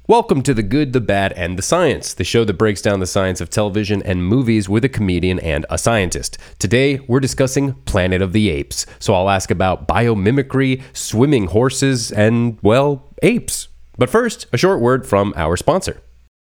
Welcome to The Good, the Bad, and the Science, the show that breaks down the science of television and movies with a comedian and a scientist. Today, we're discussing Planet of the Apes, so I'll ask about biomimicry, swimming horses, and, well, apes. But first, a short word from our sponsor.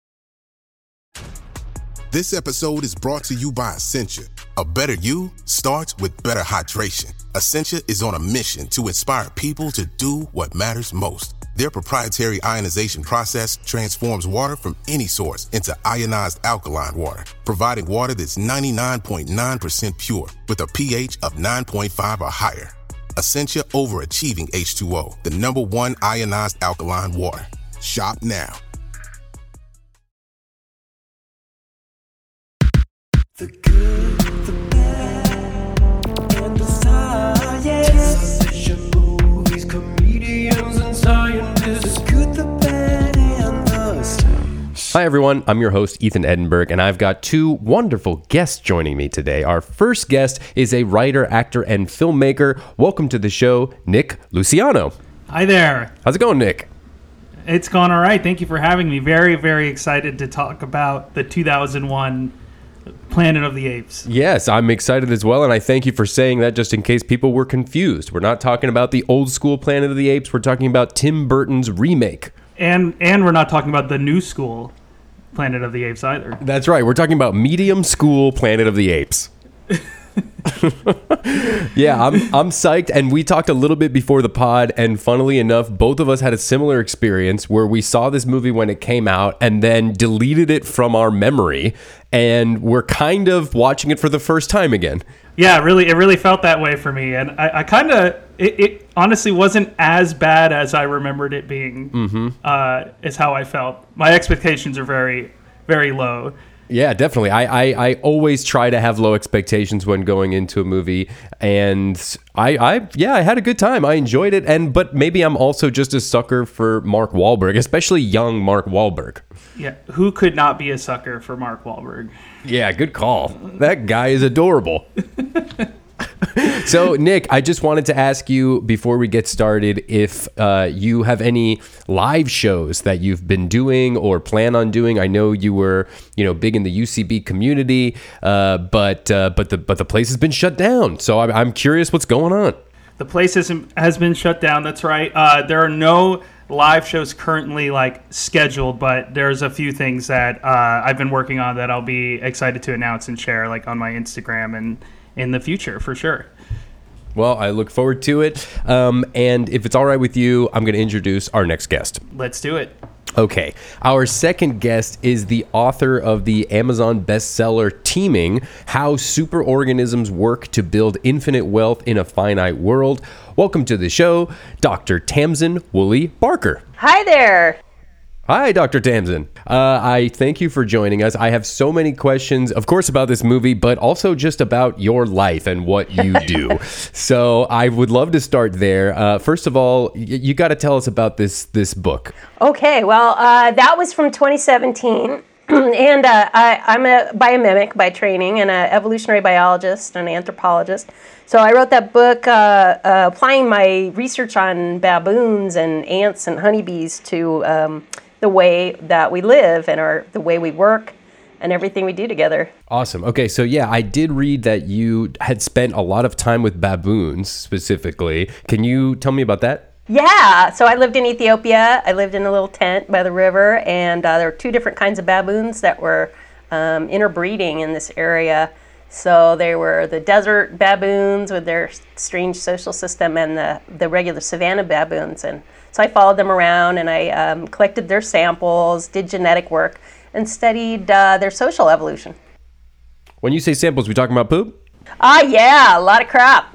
This episode is brought to you by Essentia. A better you starts with better hydration. Essentia is on a mission to inspire people to do what matters most. Their proprietary ionization process transforms water from any source into ionized alkaline water, providing water that's 99.9% pure with a pH of 9.5 or higher. Essentia Overachieving H2O, the #1 ionized alkaline water. Shop now. The good, the bad, and the science. Television, movies, comedians, and scientists. The good, the bad, and the science. Hi everyone, I'm your host Ethan Edinburgh, and I've got two wonderful guests joining me today. Our first guest is a writer, actor, and filmmaker. Welcome to the show, Nick Luciano. Hi there. How's it going, Nick? It's going all right. Thank you for having me. Very, very excited to talk about the 2001 Planet of the Apes. Yes, I'm excited as well, and I thank you for saying that just in case people were confused. We're not talking about the old school Planet of the Apes, we're talking about Tim Burton's remake. And we're not talking about the new school Planet of the Apes either. That's right, we're talking about medium school Planet of the Apes. Yeah, I'm psyched, and we talked a little bit before the pod, and funnily enough, both of us had a similar experience where we saw this movie when it came out and then deleted it from our memory, and we're kind of watching it for the first time again. Yeah, it really felt that way for me, and I kind of, it honestly wasn't as bad as I remembered it being, is how I felt. My expectations are very, very low. Yeah, definitely. I always try to have low expectations when going into a movie, and I had a good time. I enjoyed it, but maybe I'm also just a sucker for Mark Wahlberg, especially young Mark Wahlberg. Yeah, who could not be a sucker for Mark Wahlberg? Yeah, good call. That guy is adorable. So, Nick, I just wanted to ask you before we get started if you have any live shows that you've been doing or plan on doing. I know you were, big in the UCB community, but the place has been shut down. So I'm curious what's going on. The place has been shut down. That's right. There are no live shows currently scheduled, but there's a few things that I've been working on that I'll be excited to announce and share on my Instagram and in the future for sure. Well, I look forward to it. And if it's all right with you, I'm going to introduce our next guest. Let's do it. Okay. Our second guest is the author of the Amazon bestseller Teeming: How Superorganisms Work to Build Infinite Wealth in a Finite World. Welcome to the show, Dr. Tamsin Woolley Barker. Hi there. Hi, Dr. Tamsin. I thank you for joining us. I have so many questions, of course, about this movie, but also just about your life and what you do. So I would love to start there. First of all, you got to tell us about this book. Okay, well, that was from 2017. And I'm a biomimic by training and an evolutionary biologist and an anthropologist. So I wrote that book applying my research on baboons and ants and honeybees to the way that we live and the way we work and everything we do together. Awesome. Okay, so yeah, I did read that you had spent a lot of time with baboons specifically. Can you tell me about that? Yeah, so I lived in Ethiopia. I lived in a little tent by the river, and there were two different kinds of baboons that were interbreeding in this area. So there were the desert baboons with their strange social system and the regular savanna baboons. And so I followed them around and I collected their samples, did genetic work, and studied their social evolution. When you say samples, we talking about poop? Yeah, a lot of crap.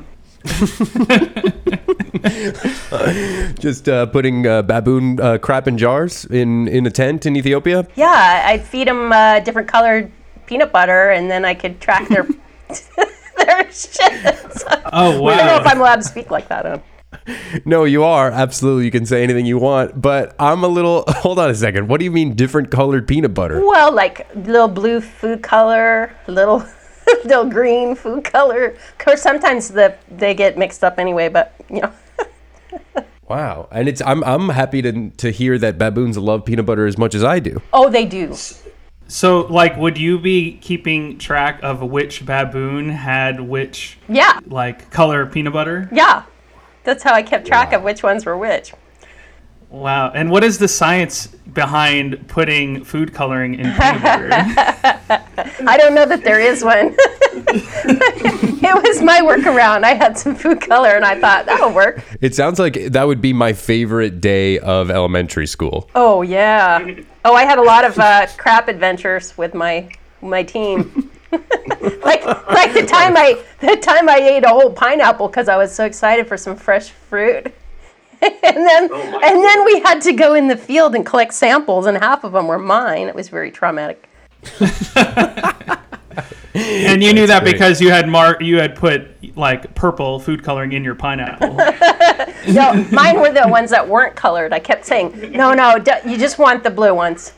Just putting baboon crap in jars in a tent in Ethiopia? Yeah, I'd feed them different colored peanut butter, and then I could track their their shit. Oh, wow. I don't know if I'm allowed to speak like that. No, you are. Absolutely. You can say anything you want. But I'm a little... Hold on a second. What do you mean different colored peanut butter? Well, like little blue food color, little green food color. Of course, sometimes they get mixed up anyway, but, Wow. And I'm happy to hear that baboons love peanut butter as much as I do. Oh, they do. So, like, would you be keeping track of which baboon had which, Yeah, like, color peanut butter? yeah. That's how I kept track of which ones were which. Wow. And what is the science behind putting food coloring in peanut butter? I don't know that there is one. It was my workaround. I had some food color, and I thought that'll work. It sounds like that would be my favorite day of elementary school. Oh yeah. Oh, I had a lot of crap adventures with my team. like the time I ate a whole pineapple because I was so excited for some fresh fruit. And then we had to go in the field and collect samples, and half of them were mine. It was very traumatic. And you knew that great. because you had put like purple food coloring in your pineapple. No, mine were the ones that weren't colored. I kept saying, no, you just want the blue ones.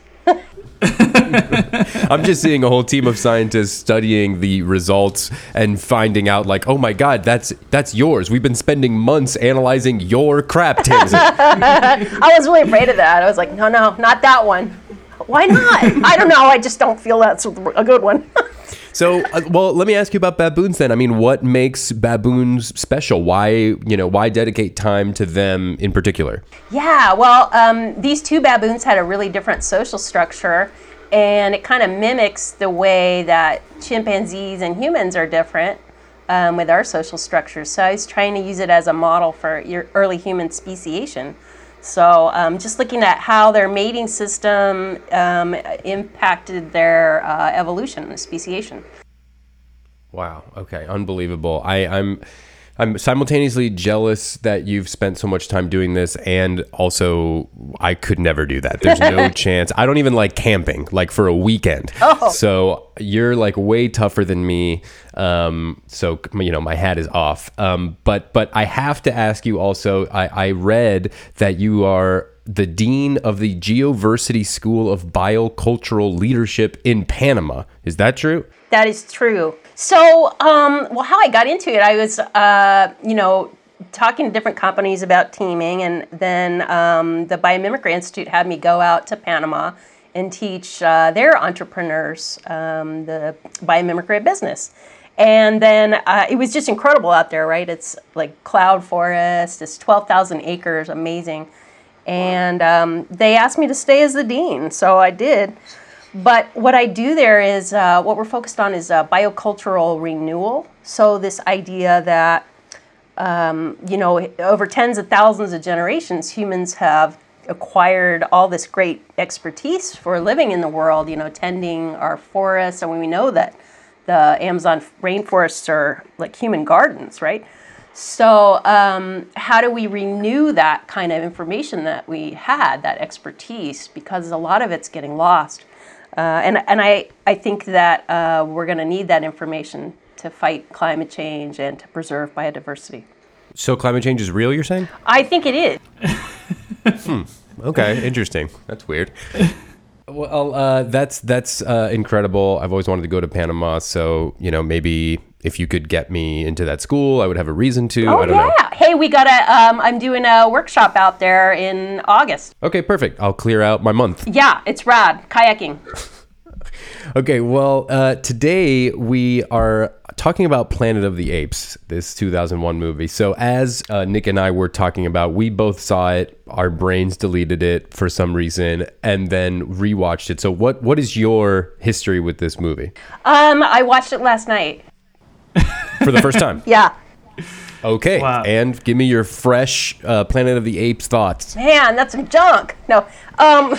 I'm just seeing a whole team of scientists studying the results and finding out like, oh my God, that's yours. We've been spending months analyzing your crap tins. I was really afraid of that. I was like, no, not that one. Why not? I don't know. I just don't feel that's a good one. So, well, let me ask you about baboons then. I mean, what makes baboons special? Why dedicate time to them in particular? Yeah, well, these two baboons had a really different social structure, and it kind of mimics the way that chimpanzees and humans are different with our social structures. So I was trying to use it as a model for your early human speciation. So just looking at how their mating system impacted their evolution, speciation. Wow. Okay. Unbelievable. I'm simultaneously jealous that you've spent so much time doing this, and also I could never do that. There's no chance. I don't even like camping, like for a weekend. Oh. So you're like way tougher than me. So my hat is off. But I have to ask you also. I read that you are the dean of the Geoversity School of Biocultural Leadership in Panama. Is that true? That is true. So, well, how I got into it, I was, talking to different companies about teaming, and then the Biomimicry Institute had me go out to Panama and teach their entrepreneurs the biomimicry of business. And then it was just incredible out there, right? It's like cloud forest, it's 12,000 acres, amazing. And they asked me to stay as the dean, so I did. But what I do there is, what we're focused on is biocultural renewal. So this idea that, over tens of thousands of generations, humans have acquired all this great expertise for living in the world, tending our forests. And we know that the Amazon rainforests are like human gardens, right? So how do we renew that kind of information that we had, that expertise, because a lot of it's getting lost. And I think that we're going to need that information to fight climate change and to preserve biodiversity. So climate change is real, you're saying? I think it is. Okay, interesting. That's weird. Well, that's incredible. I've always wanted to go to Panama, so maybe if you could get me into that school, I would have a reason to. Oh, I don't know. Hey, we got I'm doing a workshop out there in August. Okay, perfect. I'll clear out my month. Yeah, it's rad. Kayaking. Okay, well, today we are talking about Planet of the Apes, this 2001 movie. So as Nick and I were talking about, we both saw it, our brains deleted it for some reason, and then rewatched it. So what is your history with this movie? I watched it last night. For the first time? Yeah. Okay, Wow. And give me your fresh Planet of the Apes thoughts. Man, that's some junk. No. Well,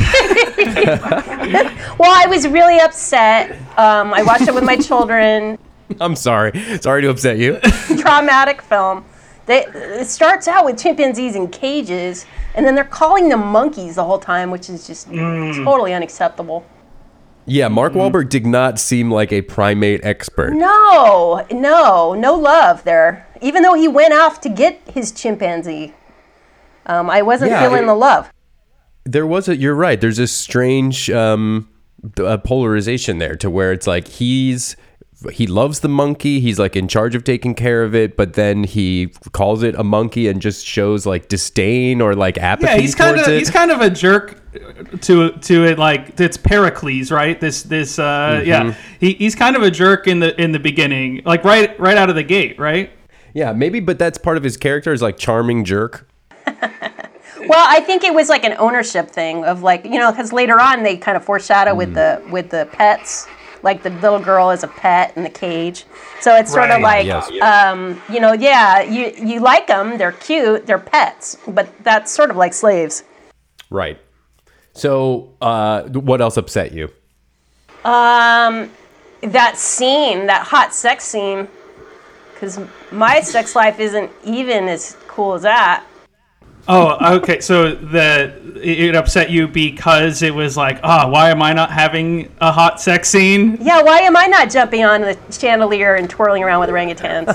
I was really upset. I watched it with my children. I'm sorry. Sorry to upset you. Traumatic film. It starts out with chimpanzees in cages, and then they're calling them monkeys the whole time, which is just totally unacceptable. Yeah, Mark Wahlberg did not seem like a primate expert. No love there. Even though he went off to get his chimpanzee, I wasn't feeling the love. You're right. There's a strange polarization there to where it's like he's he loves the monkey. He's like in charge of taking care of it, but then he calls it a monkey and just shows like disdain or like apathy Yeah, towards it. he's kind of a jerk to it. Like it's Pericles, right? Yeah, he's kind of a jerk in the beginning, like right out of the gate, right? Yeah, maybe, but that's part of his character is like charming jerk. Well, I think it was like an ownership thing of like, because later on they kind of foreshadow with the pets, like the little girl is a pet in the cage. So it's sort of like, yes. you like them, they're cute, they're pets, but that's sort of like slaves. Right. So what else upset you? That scene, that hot sex scene, because my sex life isn't even as cool as that. Oh, okay. So it upset you because it was like, why am I not having a hot sex scene? Yeah, why am I not jumping on the chandelier and twirling around with orangutans?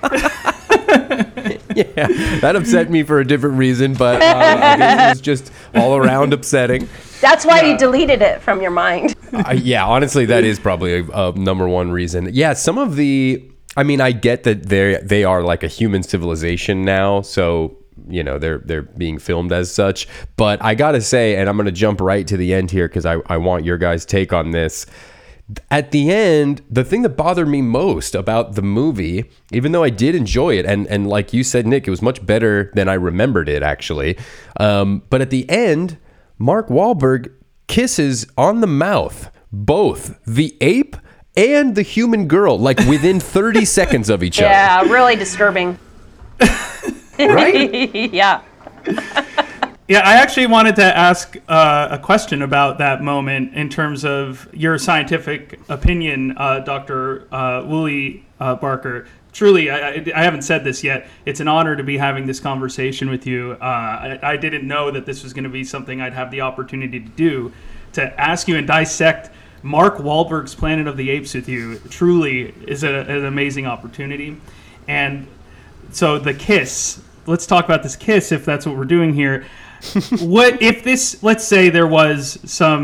Yeah, that upset me for a different reason, but I guess it was just all around upsetting. That's why you deleted it from your mind. Yeah, honestly, that is probably a number one reason. Yeah, some of I get that they are like a human civilization now, so they're being filmed as such. But I gotta say, and I'm gonna jump right to the end here because I want your guys' take on this. At the end, the thing that bothered me most about the movie, even though I did enjoy it, and like you said, Nick, it was much better than I remembered it actually. But at the end, Mark Wahlberg kisses on the mouth both the ape and the human girl, like within 30 seconds of each other. Yeah, really disturbing. Right? Yeah. Yeah, I actually wanted to ask a question about that moment in terms of your scientific opinion, Dr. Woolley Barker. Truly, I haven't said this yet. It's an honor to be having this conversation with you. I didn't know that this was going to be something I'd have the opportunity to do, to ask you and dissect Mark Wahlberg's Planet of the Apes with you. Truly is an amazing opportunity. And so the kiss, let's talk about this kiss if that's what we're doing here. What if this, let's say there was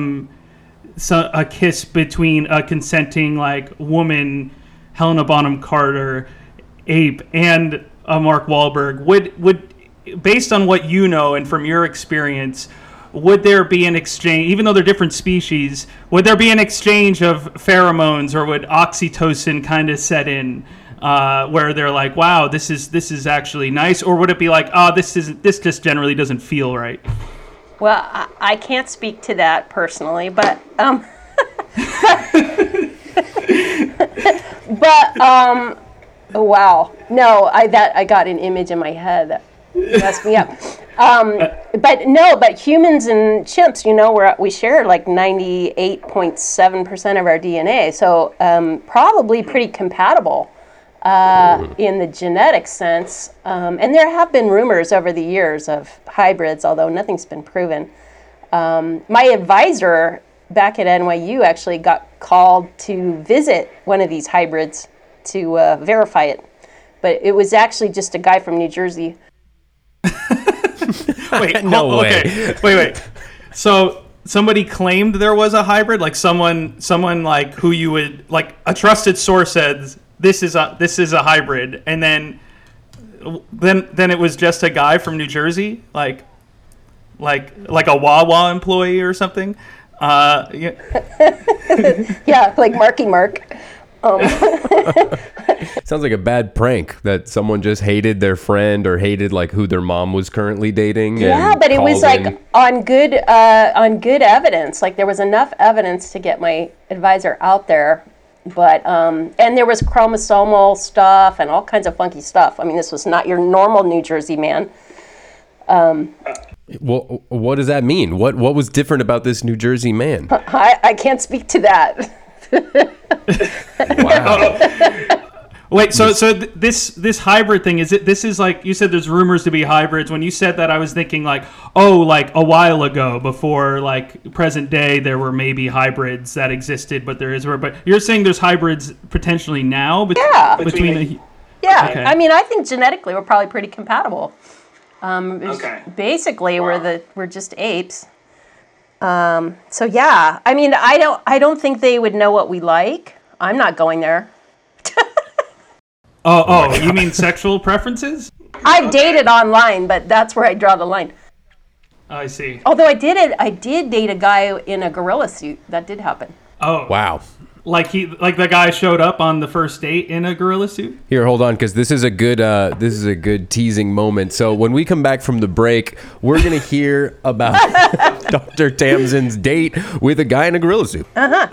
a kiss between a consenting like woman, Helena Bonham Carter, ape, and a Mark Wahlberg, would based on what you know and from your experience, would there be an exchange, even though they're different species, would there be an exchange of pheromones, or would oxytocin kind of set in? Where they're like, wow, this is actually nice, or would it be like, this just generally doesn't feel right? Well, I can't speak to that personally, but wow, no, I got an image in my head that messed me up. But humans and chimps, we share like 98.7% of our DNA, so probably pretty compatible. In the genetic sense. And there have been rumors over the years of hybrids, although nothing's been proven. My advisor back at NYU actually got called to visit one of these hybrids to verify it. But it was actually just a guy from New Jersey. Wait, No way. Okay. Wait. So somebody claimed there was a hybrid? Like someone like who you would, like a trusted source said, this is a hybrid, and then it was just a guy from New Jersey, like a Wawa employee or something. Yeah, like Marky Mark. Sounds like a bad prank that someone just hated their friend or hated like who their mom was currently dating. Yeah, but it was like on good evidence. Like there was enough evidence to get my advisor out there. But and there was chromosomal stuff and all kinds of funky stuff. I mean, this was not your normal New Jersey man. Well, what does that mean? What was different about this New Jersey man? I can't speak to that. Wow. Wait, so this hybrid thing, this is like you said there's rumors to be hybrids. When you said that, I was thinking like a while ago, before like present day, there were maybe hybrids that existed, but you're saying there's hybrids potentially now Yeah. Yeah, Okay. I mean, I think genetically we're probably pretty compatible. Basically, we're just apes. So yeah, I mean, I don't think they would know what we like. I'm not going there. Oh, you mean sexual preferences? I've dated online, but that's where I draw the line. I see. Although I did date a guy in a gorilla suit. That did happen. Oh, Wow. like the guy showed up on the first date in a gorilla suit. Here, hold on, because this is a good teasing moment. So when we come back from the break, we're gonna hear about Dr. Tamsin's date with a guy in a gorilla suit.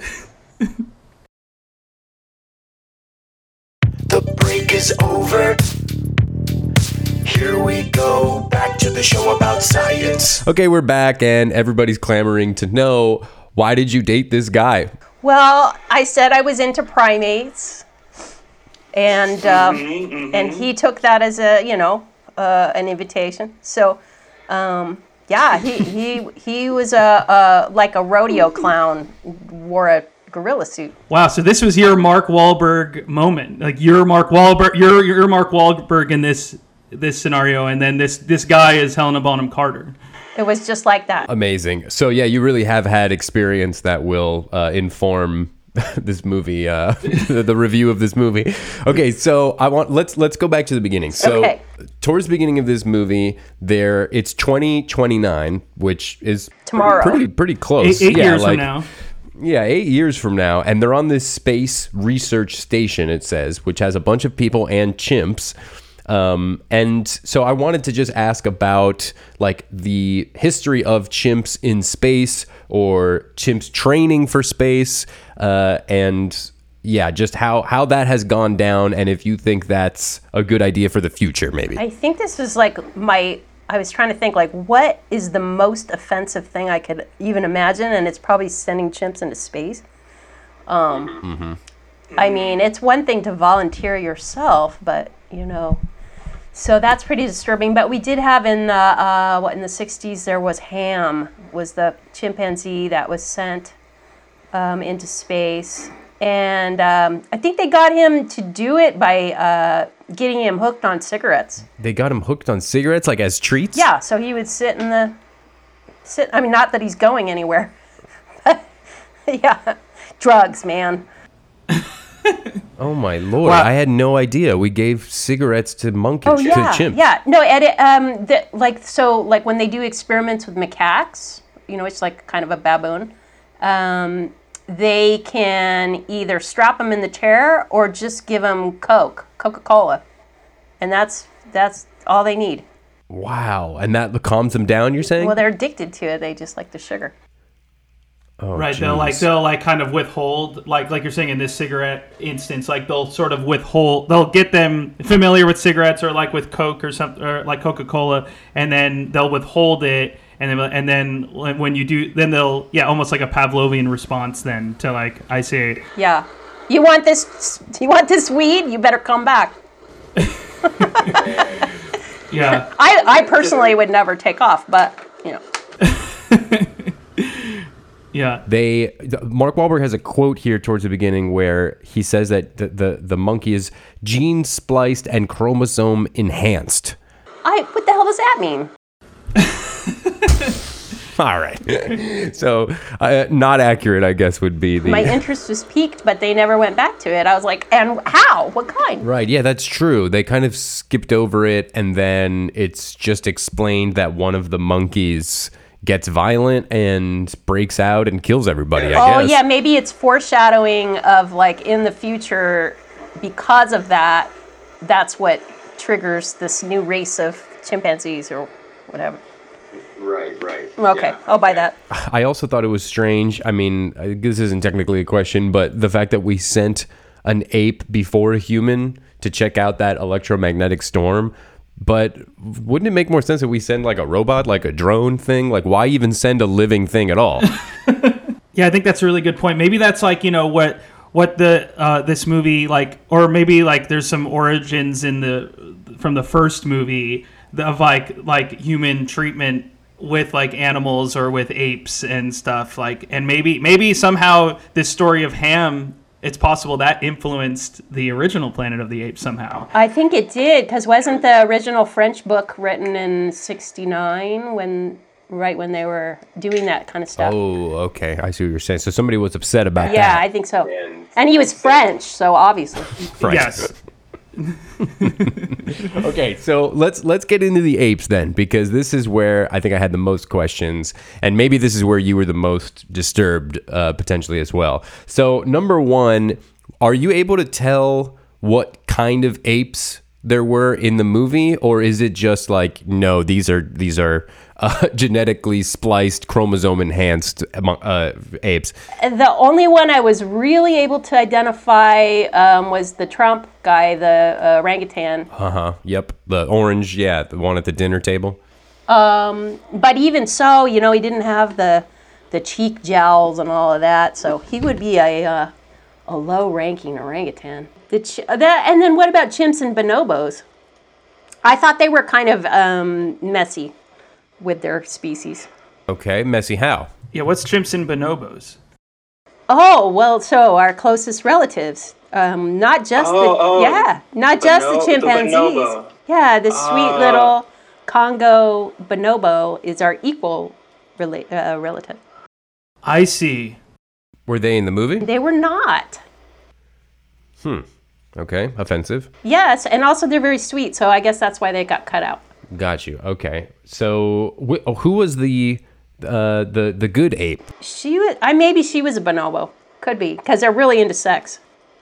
The break is over. Here we go, back to the show about science. Okay, we're back, and everybody's clamoring to know, why did you date this guy? Well, I said I was into primates, and and he took that as an invitation. So, yeah, he was like a rodeo clown, wore a gorilla suit. Wow, so this was your Mark Wahlberg moment. Like you're Mark Wahlberg, you're Mark Wahlberg in this scenario, and then this guy is Helena Bonham Carter. It was just like that. Amazing. So yeah, you really have had experience that will inform this movie, the review of this movie. Okay, so let's go back to the beginning. So Okay. towards the beginning of this movie, it's 2029, which is Tomorrow. pretty close. Eight Yeah, years like- from now. Yeah, 8 years from now, and they're on this space research station, it says, which has a bunch of people and chimps. And so I wanted to just ask about like the history of chimps in space, or chimps training for space, and yeah, just how that has gone down, and if you think that's a good idea for the future, maybe. I think this was like I was trying to think like what is the most offensive thing I could even imagine, and it's probably sending chimps into space. I mean, it's one thing to volunteer yourself, but so that's pretty disturbing. But we did have in the 60s there was Ham, was the chimpanzee that was sent into space, and I think they got him to do it by getting him hooked on cigarettes. They got him hooked on cigarettes, like as treats? Yeah, so he would sit. I mean, not that he's going anywhere, but yeah, drugs, man. Oh my lord! Wow. I had no idea. We gave cigarettes to monkeys, Oh yeah, to chimps. yeah. No, like when they do experiments with macaques, it's like kind of a baboon. They can either strap them in the chair or just give them Coca-Cola, and that's all they need. Wow, and that calms them down. You're saying? Well, they're addicted to it. They just like the sugar. Oh, Right, geez. they'll kind of withhold, like you're saying in this cigarette instance, like they'll sort of withhold, they'll get them familiar with cigarettes or like with Coke or something, or like Coca-Cola, and then they'll withhold it, and then when you do, then they'll almost like a Pavlovian response then to like I say, Yeah, you want this weed? You better come back. yeah. I personally would never take off, but Yeah. Mark Wahlberg has a quote here towards the beginning where he says that the monkey is gene spliced and chromosome enhanced. what the hell does that mean? All right. So not accurate, I guess, would be the... My interest was piqued, but they never went back to it. I was like, and how? What kind? Right, yeah, that's true. They kind of skipped over it, and then it's just explained that one of the monkeys gets violent and breaks out and kills everybody, I Oh, guess. yeah, maybe it's foreshadowing of like in the future, because of that, that's what triggers this new race of chimpanzees or whatever. Right. Okay, I'll buy that. I also thought it was strange. I mean, this isn't technically a question, but the fact that we sent an ape before a human to check out that electromagnetic storm. But wouldn't it make more sense if we send like a robot, like a drone thing? Like, why even send a living thing at all? Yeah, I think that's a really good point. Maybe that's like, what the this movie like, or maybe like there's some origins from the first movie of like human treatment with like animals or with apes and stuff, like, and maybe somehow this story of Ham, it's possible that influenced the original Planet of the Apes somehow. I think it did, because wasn't the original French book written in '69 when they were doing that kind of stuff? Oh, okay. I see what you're saying. So somebody was upset about Yeah, that. I think so. And he was French, so obviously. Right. Yes. Okay, so let's get into the apes then, because this is where I think I had the most questions, and maybe this is where you were the most disturbed, potentially as well. So, number one, are you able to tell what kind of apes there were in the movie, or is it just like, no, these are genetically spliced, chromosome enhanced apes? The only one I was really able to identify was the Trump guy, the orangutan. Yep, the orange, yeah, the one at the dinner table. But even so, he didn't have the cheek jowls and all of that, so he would be a low-ranking orangutan. And then what about chimps and bonobos? I thought they were kind of messy with their species. Okay, messy how? Yeah, what's chimps and bonobos? Oh, well, so our closest relatives. Not just not just the chimpanzees. bonobo. Yeah, the sweet little Congo bonobo is our equal relative. I see. Were they in the movie? They were not. Okay, offensive. Yes, and also they're very sweet, so I guess that's why they got cut out. Got you. Okay, so who was the good ape? Maybe she was a bonobo. Could be, because they're really into sex.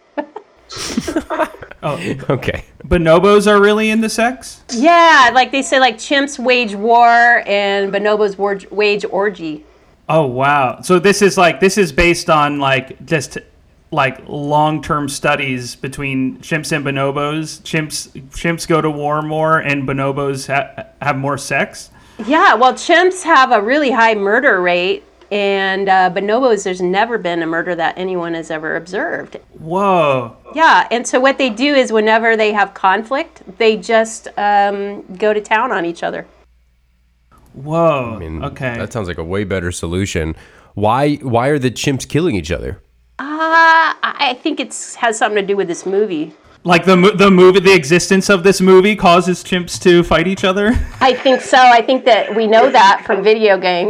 Okay. Bonobos are really into sex? Yeah, like they say, like chimps wage war and bonobos wage orgy. Oh, wow. So this is based on just long-term studies between chimps and bonobos. Chimps go to war more and bonobos have more sex? Yeah, well, chimps have a really high murder rate, and bonobos, there's never been a murder that anyone has ever observed. Whoa. Yeah, and so what they do is whenever they have conflict, they just go to town on each other. Whoa. I mean, okay. that sounds like a way better solution. Why are the chimps killing each other? I think it has something to do with this movie. Like the movie, the existence of this movie causes chimps to fight each other? I think so. I think that we know that from video games.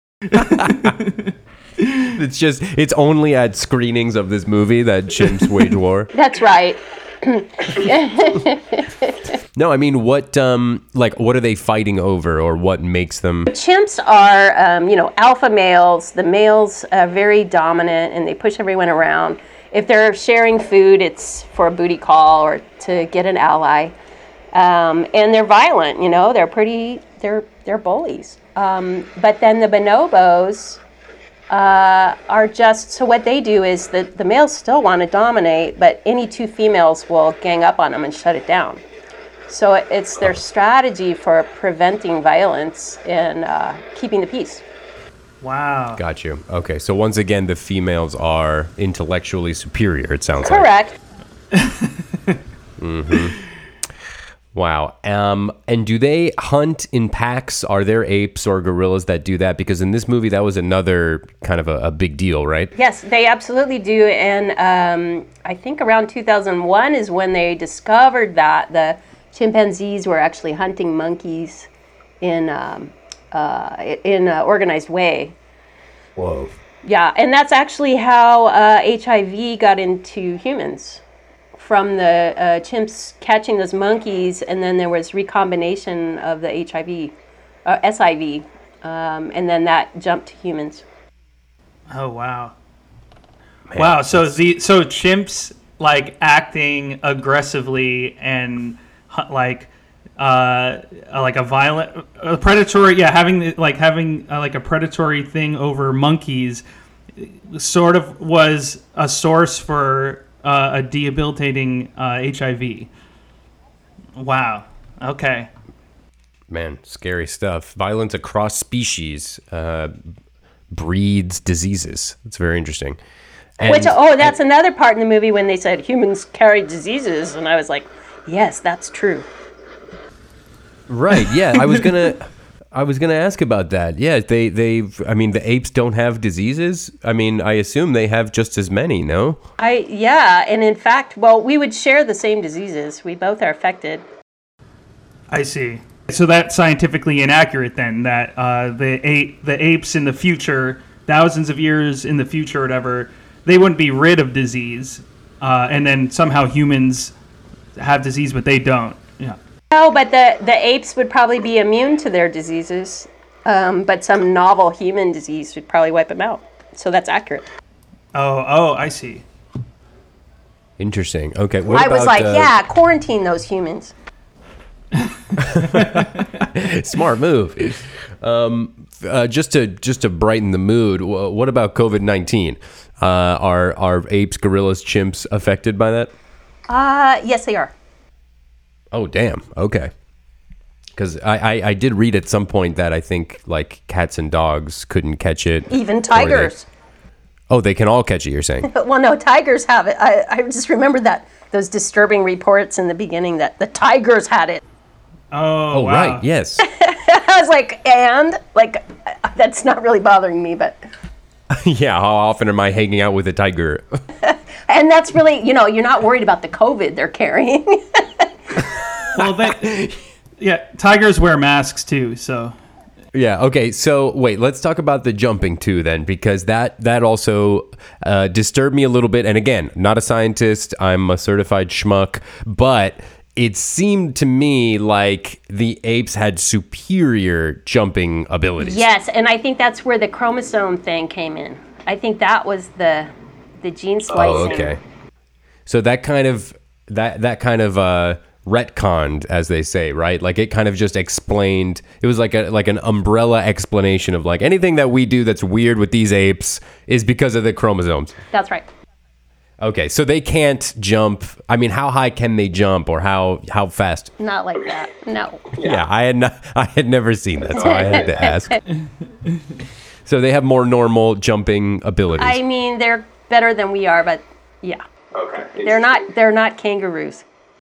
It's only at screenings of this movie that chimps wage war. That's right. No, I mean, what are they fighting over, or what makes them? Chimps are, alpha males. The males are very dominant, and they push everyone around. If they're sharing food, it's for a booty call or to get an ally. And they're violent. They're bullies. But then the bonobos are just, so what they do is the males still want to dominate, but any two females will gang up on them and shut it down. So it's their strategy for preventing violence and keeping the peace. Wow. Got you. Okay, so once again, the females are intellectually superior, it sounds Correct. like. Mm-hmm. Wow. And do they hunt in packs? Are there apes or gorillas that do that? Because in this movie, that was another kind of a big deal, right? Yes, they absolutely do. And I think around 2001 is when they discovered that the chimpanzees were actually hunting monkeys in an organized way. Whoa. Yeah, and that's actually how HIV got into humans. From the chimps catching those monkeys, and then there was recombination of the HIV, SIV, and then that jumped to humans. Oh, wow. Man, wow, so chimps acting aggressively and like a violent, predatory, having a predatory thing over monkeys sort of was a source for a debilitating HIV. Wow. Okay. Man, scary stuff. Violence across species breeds diseases. It's very interesting. And, that's another part in the movie when they said humans carry diseases, and I was like, yes, that's true. Right. Yeah, I was gonna ask about that. Yeah, the apes don't have diseases. I mean, I assume they have just as many. No. And in fact, we would share the same diseases. We both are affected. I see. So that's scientifically inaccurate then. That the apes in the future, thousands of years in the future, or whatever, they wouldn't be rid of disease, and then somehow humans have disease, but they don't. Yeah. No, but the apes would probably be immune to their diseases, but some novel human disease would probably wipe them out. So that's accurate. Oh, I see. Interesting. Okay. I was like, yeah, quarantine those humans. Smart move. Just to brighten the mood, what about COVID-19? Are apes, gorillas, chimps affected by that? Yes, they are. Oh, damn. Okay. Because I did read at some point that I think like cats and dogs couldn't catch it. Even tigers. They can all catch it, you're saying? Well, no, tigers have it. I just remember those disturbing reports in the beginning that the tigers had it. Oh, wow. Right. Yes. I was like, that's not really bothering me, but. Yeah. How often am I hanging out with a tiger? And that's really, you're not worried about the COVID they're carrying. Well, tigers wear masks too, so. Yeah. Okay. So wait, let's talk about the jumping too, then, because that also disturbed me a little bit. And again, not a scientist. I'm a certified schmuck, but it seemed to me like the apes had superior jumping abilities. Yes, and I think that's where the chromosome thing came in. I think that was the gene splicing. Oh, okay. So that kind of retconned, as they say, right? Like it kind of just explained. It was like an umbrella explanation of like anything that we do that's weird with these apes is because of the chromosomes. That's right. Okay, so they can't jump. I mean, how high can they jump, or how fast? Not like that. No. Yeah, I had never seen that, so I had to ask. So they have more normal jumping abilities. I mean, they're better than we are, but yeah. Okay. They're not kangaroos.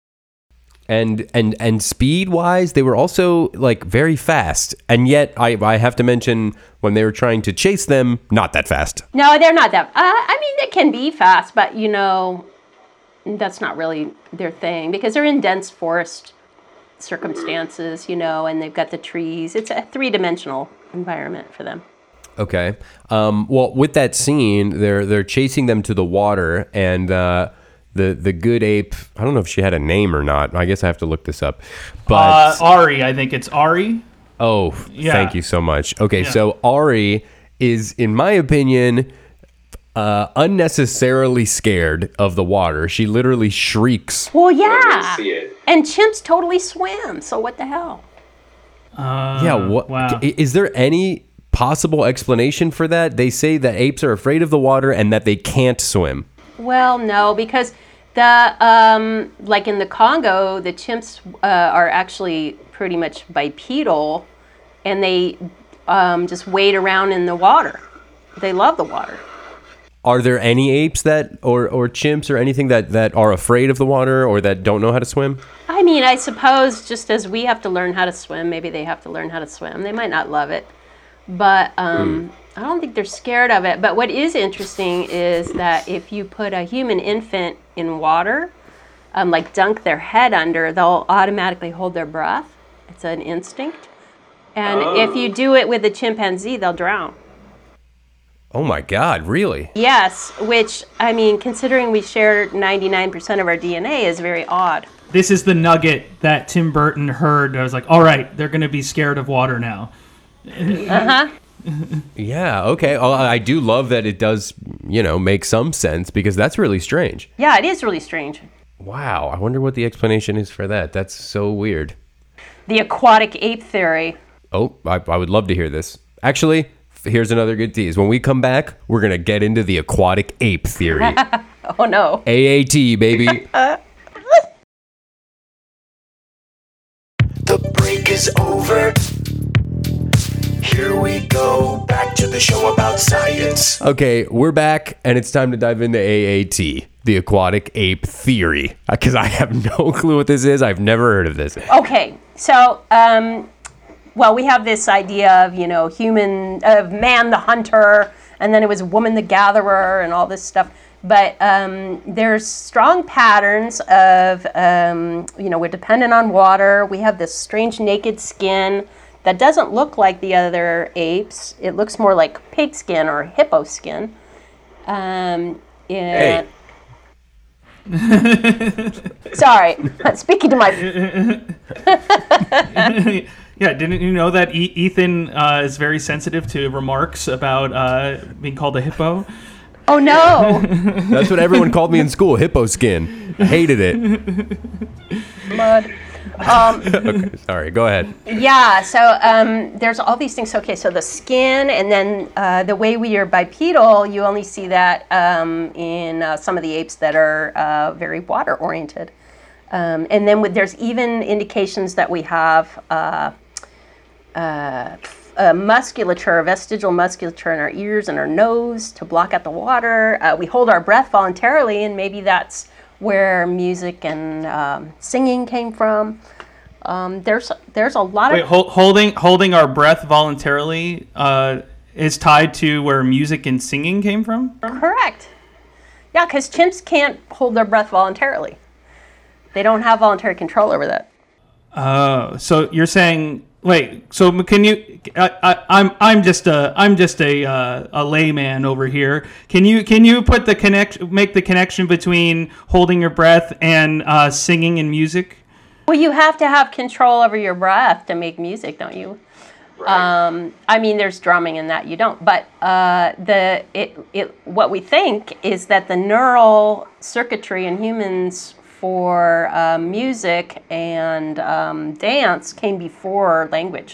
And speed wise, they were also like very fast, and yet I have to mention when they were trying to chase them, not that fast. No, they're not that. I mean, they can be fast, but that's not really their thing because they're in dense forest circumstances, and they've got the trees. It's a 3-dimensional environment for them. Okay. Well, with that scene, they're chasing them to the water, and the good ape, I don't know if she had a name or not. I guess I have to look this up. But Ari, I think it's Ari. Oh, Yeah. Thank you so much. Okay, Yeah. so Ari is, in my opinion, unnecessarily scared of the water. She literally shrieks. Well, yeah. And chimps totally swim, so what the hell? Yeah, what? wow. Is there any possible explanation for that? They say that apes are afraid of the water and that they can't swim. Well, no, because like in the Congo, the chimps are actually pretty much bipedal, and they just wade around in the water. They love the water. Are there any apes that, or chimps or anything that are afraid of the water or that don't know how to swim? I mean, I suppose just as we have to learn how to swim, maybe they have to learn how to swim. They might not love it, but I don't think they're scared of it. But what is interesting is that if you put a human infant in water, like dunk their head under, they'll automatically hold their breath. It's an instinct. And if you do it with a chimpanzee, they'll drown. Oh my God, really? Yes, which, I mean, considering we share 99% of our DNA is very odd. This is the nugget that Tim Burton heard. I was like, all right, they're going to be scared of water now. Yeah, okay. Well, I do love that it does, make some sense because that's really strange. Yeah, it is really strange. Wow, I wonder what the explanation is for that. That's so weird. The aquatic ape theory. Oh, I would love to hear this. Actually, here's another good tease. When we come back, we're going to get into the aquatic ape theory. Oh, no. AAT, baby. The break is over. Here we go, back to the show about science. Okay, we're back, and it's time to dive into AAT, the aquatic ape theory, because I have no clue what this is. I've never heard of this. Okay, so, well, we have this idea of, of man the hunter, and then it was woman the gatherer, and all this stuff. But there's strong patterns of, we're dependent on water. We have this strange naked skin that doesn't look like the other apes. It looks more like pig skin or hippo skin. Hey, Sorry, speaking to my. Yeah, didn't you know that Ethan is very sensitive to remarks about being called a hippo? Oh no, That's what everyone called me in school, hippo skin. I hated it. mud. Okay, sorry, go ahead. Yeah, so there's all these things. Okay, so the skin, and then the way we are bipedal, you only see that in some of the apes that are very water oriented. And then there's even indications that we have musculature, vestigial musculature in our ears and our nose to block out the water. We hold our breath voluntarily, and maybe that's where music and singing came from. There's a lot Wait, of holding our breath voluntarily is tied to where music and singing came from? correct. Yeah, because chimps can't hold their breath voluntarily. They don't have voluntary control over that. Oh, so you're saying? Wait, so can you? I'm just a layman over here. Can you put the make the connection between holding your breath and singing and music? Well, you have to have control over your breath to make music, don't you? Right. I mean, there's drumming in that you don't, but what we think is that the neural circuitry in humans for music and dance came before language.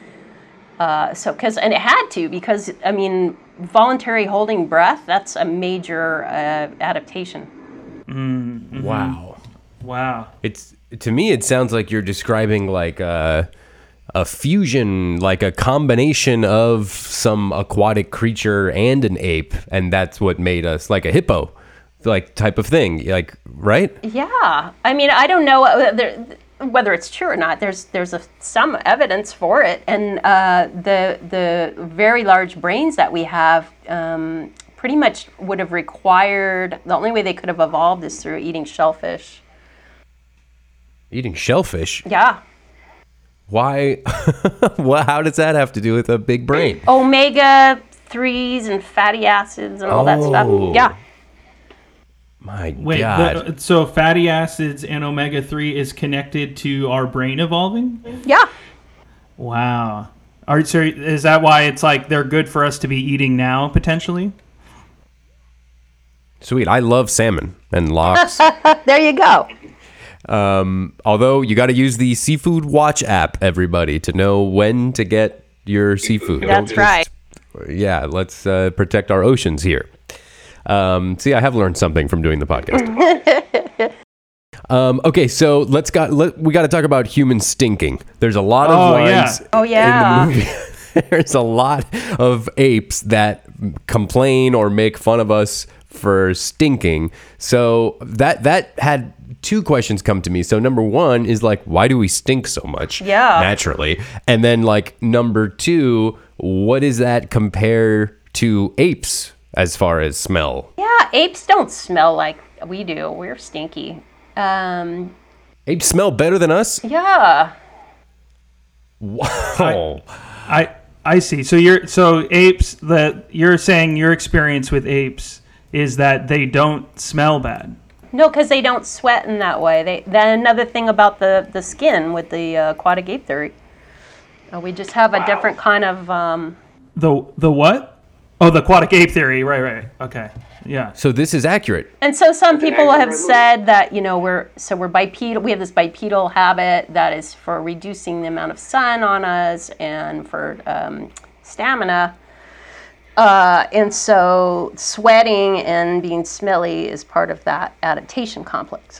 And it had to, because I mean, voluntary holding breath, that's a major adaptation. Mm-hmm. Wow. Wow. To me, it sounds like you're describing like a fusion, like a combination of some aquatic creature and an ape, and that's what made us like a hippo, like type of thing, like, right? Yeah, I mean, I don't know whether it's true or not. There's some evidence for it, and the very large brains that we have pretty much would have required. The only way they could have evolved is through eating shellfish. Eating shellfish? Yeah. Why? Well, how does that have to do with a big brain? Omega-3s and fatty acids and all that Oh. stuff. Yeah. My Wait, God. so fatty acids and omega-3 is connected to our brain evolving? Yeah. Wow. So is that why it's like they're good for us to be eating now, potentially? Sweet. I love salmon and lox. There you go. Although you got to use the Seafood Watch app, everybody, to know when to get your seafood. That's Don't right. Yeah, let's protect our oceans here. See, I have learned something from doing the podcast. Okay, so we got to talk about human stinking. There's a lot of lines Oh, yeah. in the movie. There's a lot of apes that complain or make fun of us for stinking. So that had two questions come to me. So number one is like, why do we stink so much? Yeah. Naturally. And then like number two, what does that compare to apes as far as smell? Yeah, apes don't smell like we do. We're stinky. Apes smell better than us? Yeah. Wow. I see. So you're saying your experience with apes is that they don't smell bad. No, because they don't sweat in that way. Then another thing about the skin with the aquatic ape theory. We just have a different kind of. The what? Oh, the aquatic ape theory. Right. Okay. Yeah. So this is accurate. And so some people have said that we're bipedal. We have this bipedal habit that is for reducing the amount of sun on us and for stamina. And so sweating and being smelly is part of that adaptation complex.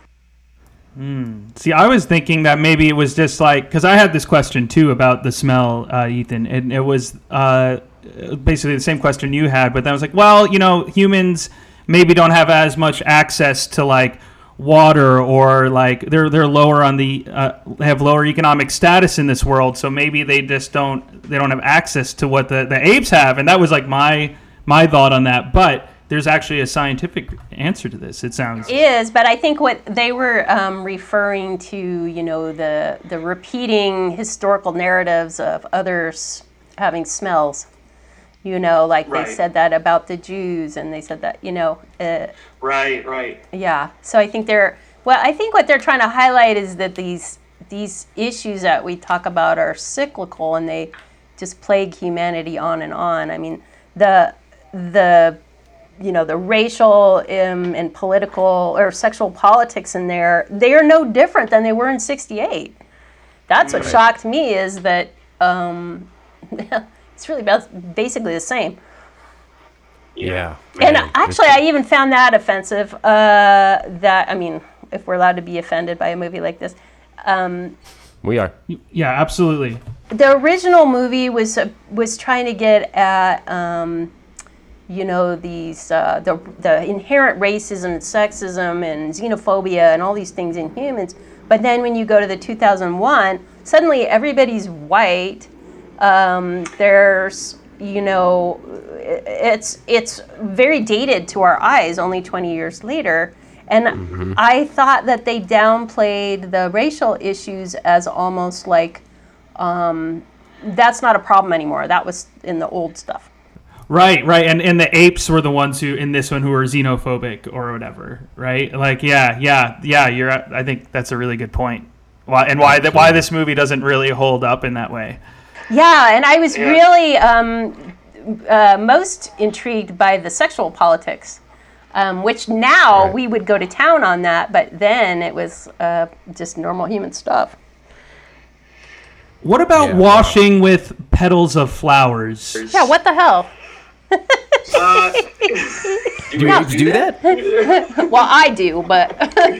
See, I was thinking that maybe it was just like, because I had this question too about the smell, Ethan, and it was basically the same question you had, but then I was like, well, humans maybe don't have as much access to like water, or like they're lower on the have lower economic status in this world, so maybe they don't have access to what the apes have, and that was like my thought on that. But there's actually a scientific answer to this, it sounds. But I think what they were referring to, the repeating historical narratives of others having smells, You know, like Right. they said that about the Jews, and they said that, Right. yeah. So I think I think what they're trying to highlight is that these issues that we talk about are cyclical, and they just plague humanity on and on. I mean, the racial and political or sexual politics in there, they are no different than they were in '68. That's what shocked me, is that it's really basically the same. Yeah. And man. actually, I even found that offensive. If we're allowed to be offended by a movie like this. We are. Yeah, absolutely. The original movie was trying to get at these the inherent racism and sexism and xenophobia and all these things in humans. But then when you go to the 2001, suddenly everybody's white. There's it's very dated to our eyes only 20 years later. And I thought that they downplayed the racial issues as almost like that's not a problem anymore. That was in the old stuff. Right. And the apes were the ones who, in this one, who were xenophobic or whatever, right? Like, yeah, I think that's a really good point. Why this movie doesn't really hold up in that way. Yeah, and I was really most intrigued by the sexual politics, which now we would go to town on that, but then it was just normal human stuff. What about washing with petals of flowers? Yeah, what the hell? Do apes do that? Well, I do, but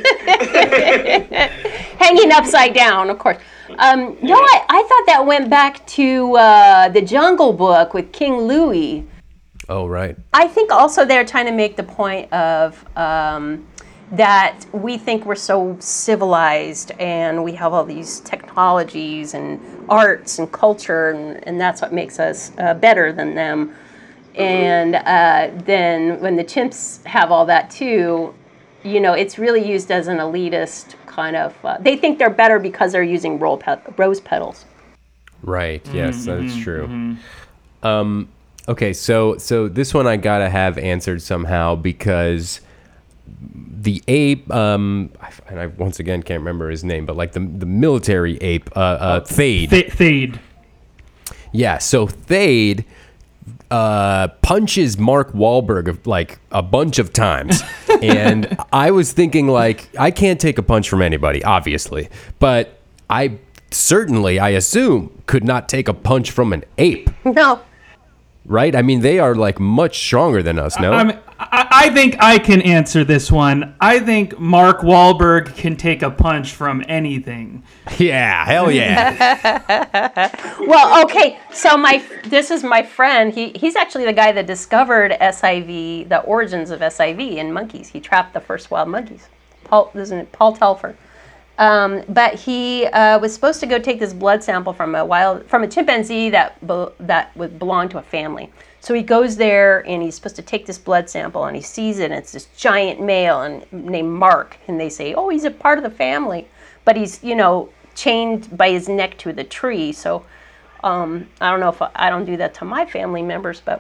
hanging upside down, of course. I thought that went back to the Jungle Book with King Louie. Oh, right. I think also they're trying to make the point of that we think we're so civilized and we have all these technologies and arts and culture, and that's what makes us better than them. And then when the chimps have all that too, it's really used as an elitist kind of. They think they're better because they're using rose petals. Right. Yes, that's true. Okay, so this one I gotta have answered somehow, because the ape, and I once again can't remember his name, but like the military ape, Thade. Thade. Yeah. So Thade punches Mark Wahlberg like a bunch of times, and I was thinking, like, I can't take a punch from anybody, obviously, but I assume could not take a punch from an ape. No. Right? I mean, they are like much stronger than us, no? I think I can answer this one. I think Mark Wahlberg can take a punch from anything. Yeah, hell yeah. Well, okay, so this is my friend. He's actually the guy that discovered SIV, the origins of SIV in monkeys. He trapped the first wild monkeys. Paul Telfer. But he was supposed to go take this blood sample from a chimpanzee that would belong to a family. So he goes there and he's supposed to take this blood sample, and he sees it, and it's this giant male named Mark, and they say, oh, he's a part of the family, but he's chained by his neck to the tree. So I don't know if I don't do that to my family members, but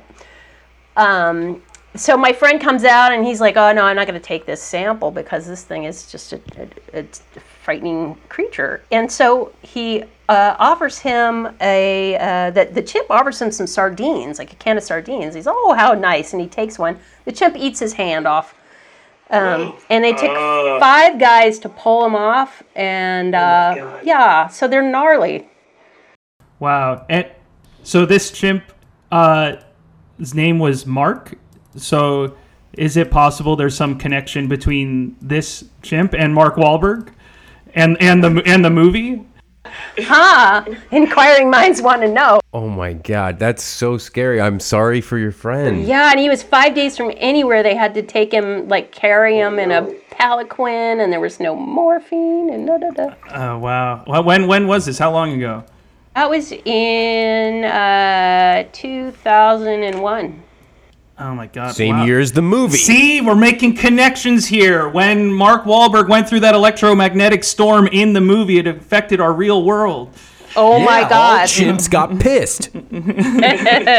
so my friend comes out and he's like, oh no, I'm not going to take this sample because this thing is just a frightening creature. And so he offers him the chimp offers him some sardines, like a can of sardines. He's, oh, how nice. And he takes one. The chimp eats his hand off. And they took 5 guys to pull him off. And yeah, so they're gnarly. Wow. And so this chimp, his name was Mark. So is it possible there's some connection between this chimp and Mark Wahlberg and the movie? Inquiring minds want to know. Oh my God, that's so scary. I'm sorry for your friend. Yeah, and he was 5 days from anywhere. They had to take him, like carry him in a palanquin, and there was no morphine and da-da-da. Oh, wow. Well, when was this? How long ago? That was in 2001. Oh my God. Same year as the movie. See, we're making connections here. When Mark Wahlberg went through that electromagnetic storm in the movie, it affected our real world. Oh my All God. chimps got pissed.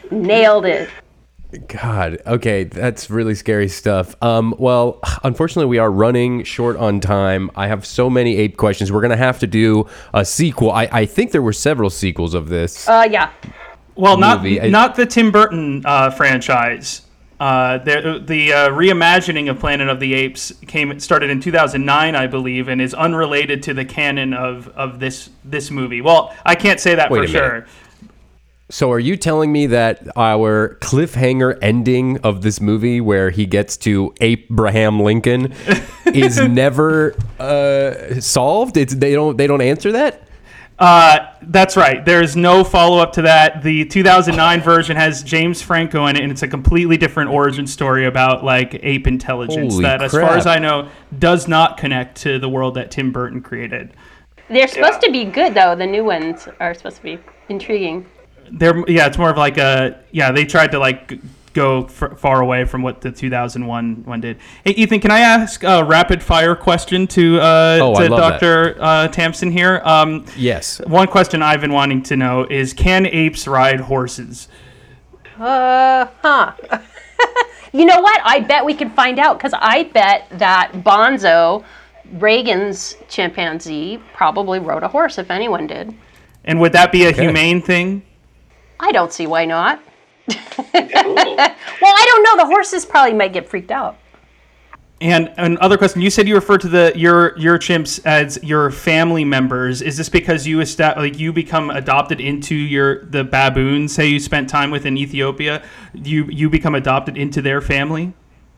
Nailed it. God, okay, that's really scary stuff. Well, unfortunately, we are running short on time. I have so many ape questions. We're going to have to do a sequel. I think there were several sequels of this. Yeah. Well, movie. not the Tim Burton franchise. The reimagining of Planet of the Apes started in 2009, I believe, and is unrelated to the canon of this movie. Well, I can't say that Wait for a minute. sure. So are you telling me that our cliffhanger ending of this movie where he gets to Abraham Lincoln is never solved? They don't answer that? That's right. There's no follow-up to that. The 2009 version has James Franco in it, and it's a completely different origin story about like ape intelligence Holy that, as crap. far as I know, does not connect to the world that Tim Burton created. They're supposed to be good, though. The new ones are supposed to be intriguing. It's more of like they tried to like go far away from what the 2001 one did. Hey, Ethan, can I ask a rapid fire question to I love Dr. Tamsin here? Yes. One question I've been wanting to know is, can apes ride horses? You know what? I bet we can find out, because I bet that Bonzo, Reagan's chimpanzee, probably rode a horse, if anyone did. And would that be a humane thing? I don't see why not. Well, I don't know. The horses probably might get freaked out. And another question, you said you refer to your chimps as your family members. Is this because you become adopted into the baboons, say you spent time with in Ethiopia, you become adopted into their family?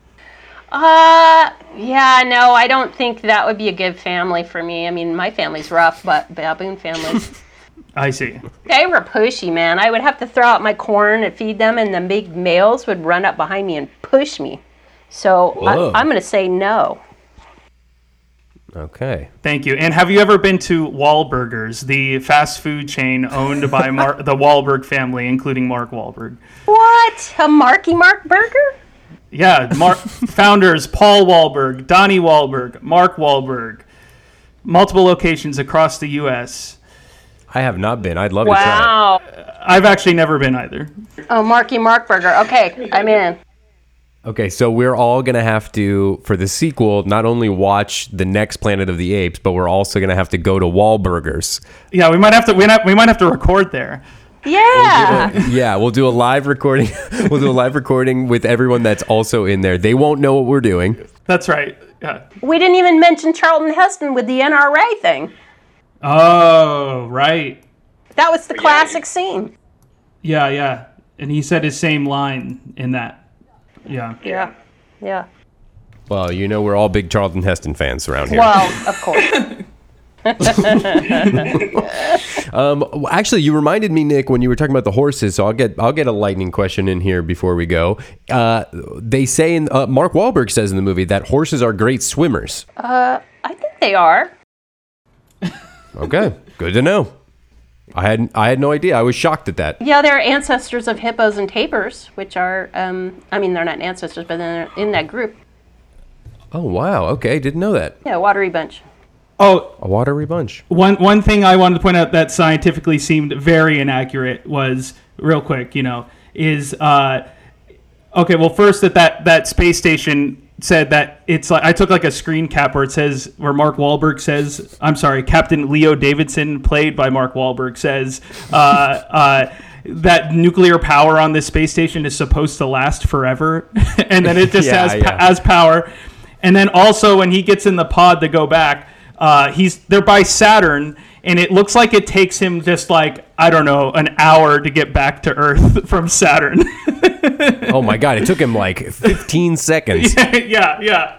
Yeah, no, I don't think that would be a good family for me. I mean, my family's rough, but baboon families, I see. they were pushy, man. I would have to throw out my corn and feed them, and the big males would run up behind me and push me. So I'm going to say no. Okay. Thank you. And have you ever been to Wahlburgers, the fast food chain owned by the Wahlberg family, including Mark Wahlberg? What? A Marky Mark burger? Yeah, founders Paul Wahlberg, Donnie Wahlberg, Mark Wahlberg, multiple locations across the U.S. I have not been. I'd love to try Wow. I've actually never been either. Oh, Marky Mark burger. Okay, I'm in. it. Okay, so we're all going to have to, for the sequel, not only watch the next Planet of the Apes, but we're also going to have to go to Wahlburgers. Yeah, we might have to record there. Yeah. Yeah, we'll do a live recording. We'll do a live recording with everyone that's also in there. They won't know what we're doing. That's right. Yeah. We didn't even mention Charlton Heston with the NRA thing. Oh, right. That was the classic scene. Yeah. And he said his same line in that. Yeah. Yeah. Well, we're all big Charlton Heston fans around here. Well, of course. Actually, you reminded me, Nick, when you were talking about the horses. So I'll get a lightning question in here before we go. They say Mark Wahlberg says in the movie that horses are great swimmers. I think they are. Okay, good to know. I had no idea. I was shocked at that. Yeah, they're ancestors of hippos and tapirs, which are, they're not ancestors, but they're in that group. Oh wow. Okay, didn't know that. Yeah, watery bunch. Oh, A watery bunch. one thing I wanted to point out that scientifically seemed very inaccurate was, real quick, is okay. Well, first that space station said that it's like, I took like a screen cap where Mark Wahlberg says, I'm sorry, Captain Leo Davidson, played by Mark Wahlberg, says that nuclear power on this space station is supposed to last forever, and then it just has power. And then also when he gets in the pod to go back, they're by Saturn, and it looks like it takes him just like, I don't know, an hour to get back to Earth from Saturn. Oh my God! It took him like 15 seconds. Yeah.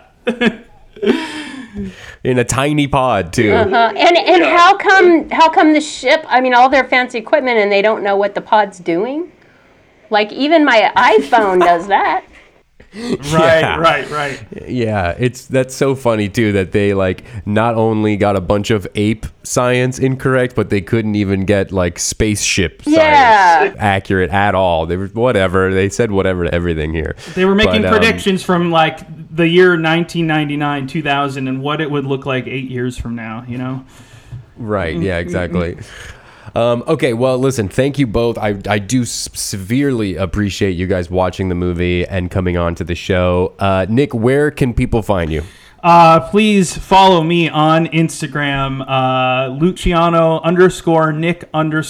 In a tiny pod too. And how come the ship? I mean, all their fancy equipment, and they don't know what the pod's doing. Like even my iPhone does that. Right. Yeah, that's so funny too that they like not only got a bunch of ape science incorrect, but they couldn't even get like spaceship science accurate at all. They were whatever. They said whatever to everything here. They were making predictions from like the year 1999, 2000, and what it would look like 8 years from now. Right. Yeah. Exactly. Okay, well, listen, thank you both. I do severely appreciate you guys watching the movie and coming on to the show. Nick, where can people find you? Please follow me on Instagram, Luciano_Nick_.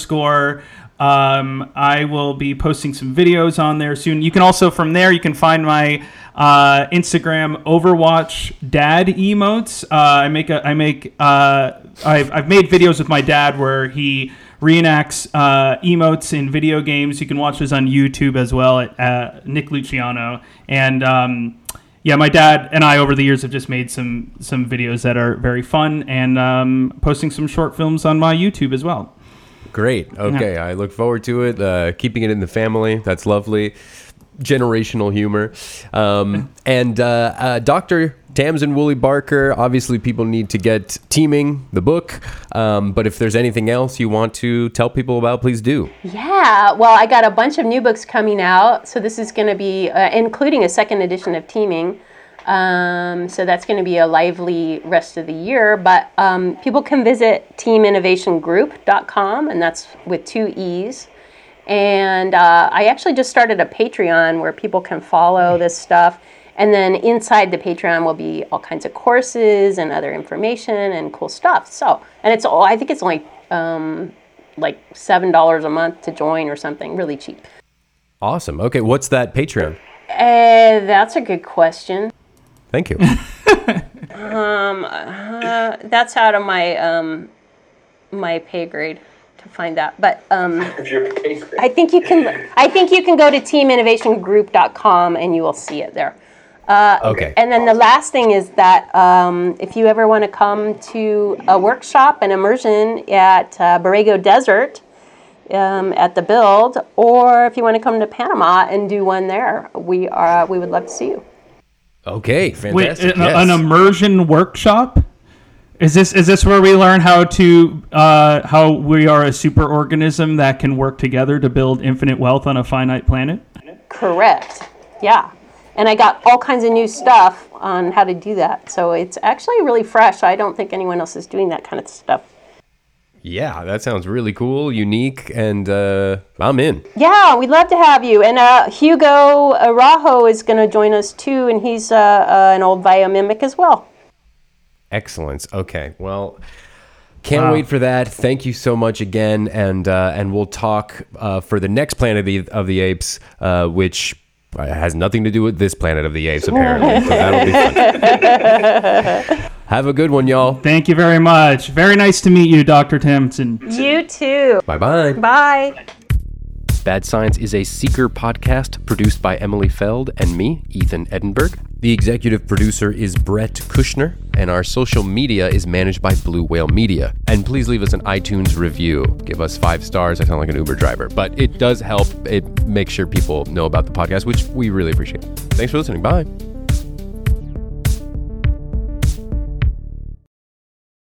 I will be posting some videos on there soon. You can also, from there, you can find my Instagram Overwatch dad emotes. I've made videos with my dad where he reenacts emotes in video games. You can watch those on YouTube as well at Nick Luciano. And yeah, my dad and I over the years have just made some videos that are very fun, and posting some short films on my YouTube as well. Great. Okay, I look forward to it. Keeping it in the family. That's lovely. Generational humor. And Dr. Tamsin Woolley Barker, obviously people need to get Teaming, the book. But if there's anything else you want to tell people about, please do. Yeah, well, I got a bunch of new books coming out. So this is going to be, including a second edition of Teaming. So that's going to be a lively rest of the year. But people can visit teaminnovationgroup.com, and that's with 2 E's. And I actually just started a Patreon where people can follow this stuff. And then inside the Patreon will be all kinds of courses and other information and cool stuff. So, and it's all, I think it's only like $7 a month to join or something, really cheap. Awesome. Okay, what's that Patreon? That's a good question. Thank you. That's out of my my pay grade to find that. But I think you can go to teaminnovationgroup.com and you will see it there. Okay. And then the last thing is that if you ever want to come to a workshop, an immersion at Borrego Desert at the Build, or if you want to come to Panama and do one there, we would love to see you. Okay, fantastic. Wait, yes. an immersion workshop? Is this where we learn how we are a superorganism that can work together to build infinite wealth on a finite planet? Correct. Yeah. And I got all kinds of new stuff on how to do that. So it's actually really fresh. I don't think anyone else is doing that kind of stuff. Yeah, that sounds really cool, unique, and I'm in. Yeah, we'd love to have you. And Hugo Araujo is going to join us too, and he's an old biomimic as well. Excellent. Okay, well, can't wait for that. Thank you so much again, and we'll talk for the next Planet of the Apes, which has nothing to do with this Planet of the Apes, apparently. So that'll be fun. Have a good one, y'all. Thank you very much. Very nice to meet you, Dr. Tamsin. You too. Bye-bye. Bye. Bad Science is a Seeker podcast produced by Emily Feld and me, Ethan Edinburgh. The executive producer is Brett Kushner, and our social media is managed by Blue Whale Media. And please leave us an iTunes review. Give us 5 stars. I sound like an Uber driver, but it does help. It makes sure people know about the podcast, which we really appreciate. Thanks for listening. Bye.